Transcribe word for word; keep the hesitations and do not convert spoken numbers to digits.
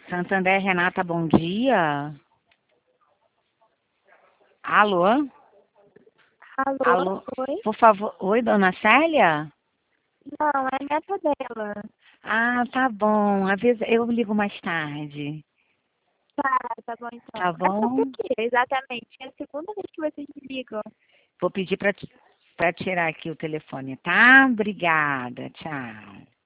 Santander, Renata, bom dia. Alô? Alô, Alô? oi? Por favor. Oi, dona Célia? Não, é neta dela. Ah, tá bom. Avisa, eu ligo mais tarde. Tá, tá bom então. Tá É sobre o bom? quê, exatamente? É a segunda vez que vocês me ligam. Vou pedir para tirar aqui o telefone, tá? Obrigada. Tchau.